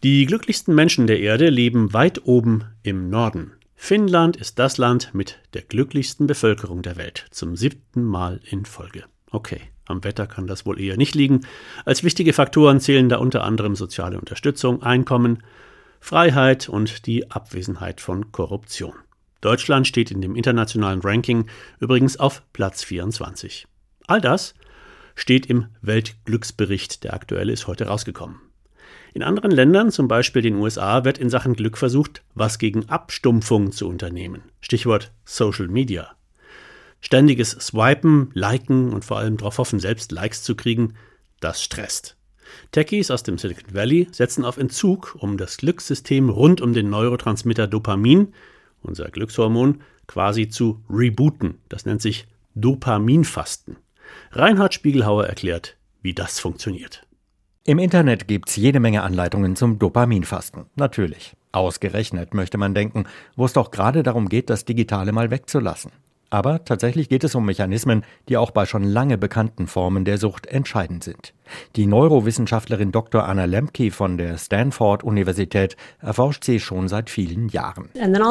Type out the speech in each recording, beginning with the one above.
Die glücklichsten Menschen der Erde leben weit oben im Norden. Finnland ist das Land mit der glücklichsten Bevölkerung der Welt, zum 7. Mal in Folge. Okay, am Wetter kann das wohl eher nicht liegen. Als wichtige Faktoren zählen da unter anderem soziale Unterstützung, Einkommen, Freiheit und die Abwesenheit von Korruption. Deutschland steht in dem internationalen Ranking übrigens auf Platz 24. All das steht im Weltglücksbericht, der aktuelle ist heute rausgekommen. In anderen Ländern, zum Beispiel den USA, wird in Sachen Glück versucht, was gegen Abstumpfung zu unternehmen. Stichwort Social Media. Ständiges Swipen, Liken und vor allem darauf hoffen, selbst Likes zu kriegen, das stresst. Techies aus dem Silicon Valley setzen auf Entzug, um das Glückssystem rund um den Neurotransmitter Dopamin, unser Glückshormon, quasi zu rebooten. Das nennt sich Dopaminfasten. Reinhard Spiegelhauer erklärt, wie das funktioniert. Im Internet gibt's jede Menge Anleitungen zum Dopaminfasten. Natürlich. Ausgerechnet, möchte man denken, wo es doch gerade darum geht, das Digitale mal wegzulassen. Aber tatsächlich geht es um Mechanismen, die auch bei schon lange bekannten Formen der Sucht entscheidend sind. Die Neurowissenschaftlerin Dr. Anna Lembke von der Stanford-Universität erforscht sie schon seit vielen Jahren.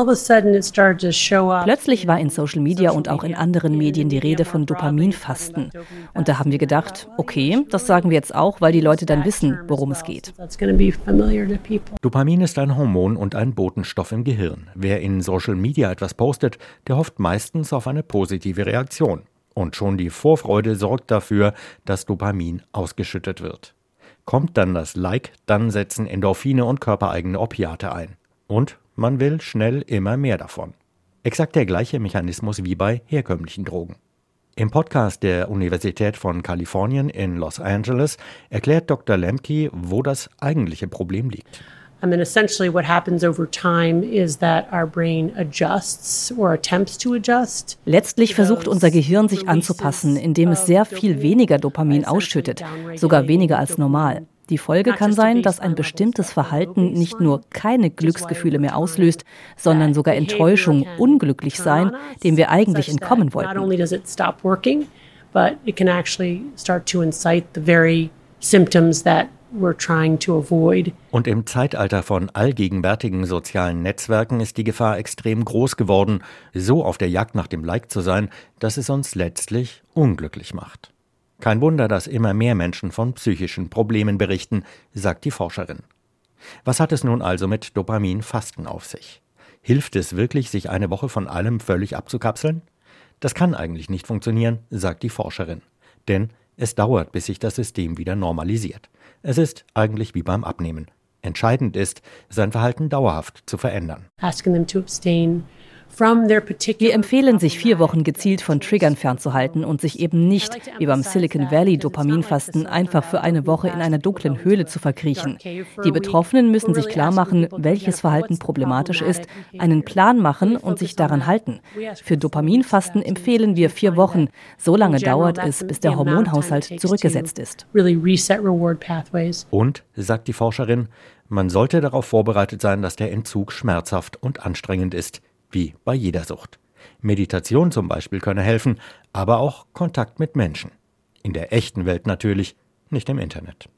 Plötzlich war in Social Media und auch in anderen Medien die Rede von Dopaminfasten. Und da haben wir gedacht, okay, das sagen wir jetzt auch, weil die Leute dann wissen, worum es geht. Dopamin ist ein Hormon und ein Botenstoff im Gehirn. Wer in Social Media etwas postet, der hofft meistens auf eine positive Reaktion. Und schon die Vorfreude sorgt dafür, dass Dopamin ausgeschüttet wird. Kommt dann das Like, dann setzen Endorphine und körpereigene Opiate ein. Und man will schnell immer mehr davon. Exakt der gleiche Mechanismus wie bei herkömmlichen Drogen. Im Podcast der Universität von Kalifornien in Los Angeles erklärt Dr. Lembke, wo das eigentliche Problem liegt. Essentially what happens over time is that our brain adjusts or attempts to adjust. Letztlich versucht unser Gehirn sich anzupassen, indem es sehr viel weniger Dopamin ausschüttet, sogar weniger als normal. Die Folge kann sein, dass ein bestimmtes Verhalten nicht nur keine Glücksgefühle mehr auslöst, sondern sogar Enttäuschung, unglücklich sein, dem wir eigentlich entkommen wollten. Not only does it stop working, but it can actually start to incite the very symptoms that we're trying to avoid. Und im Zeitalter von allgegenwärtigen sozialen Netzwerken ist die Gefahr extrem groß geworden, so auf der Jagd nach dem Like zu sein, dass es uns letztlich unglücklich macht. Kein Wunder, dass immer mehr Menschen von psychischen Problemen berichten, sagt die Forscherin. Was hat es nun also mit Dopaminfasten auf sich? Hilft es wirklich, sich eine Woche von allem völlig abzukapseln? Das kann eigentlich nicht funktionieren, sagt die Forscherin. Denn es dauert, bis sich das System wieder normalisiert. Es ist eigentlich wie beim Abnehmen. Entscheidend ist, sein Verhalten dauerhaft zu verändern. Asking them to abstain from their particular. Wir empfehlen, sich 4 Wochen gezielt von Triggern fernzuhalten und sich eben nicht, wie beim Silicon Valley Dopaminfasten, einfach für eine Woche in einer dunklen Höhle zu verkriechen. Die Betroffenen müssen sich klar machen, welches Verhalten problematisch ist, einen Plan machen und sich daran halten. Für Dopaminfasten empfehlen wir 4 Wochen. So lange dauert es, bis der Hormonhaushalt zurückgesetzt ist. Und, sagt die Forscherin, man sollte darauf vorbereitet sein, dass der Entzug schmerzhaft und anstrengend ist. Wie bei jeder Sucht. Meditation zum Beispiel könne helfen, aber auch Kontakt mit Menschen. In der echten Welt natürlich, nicht im Internet.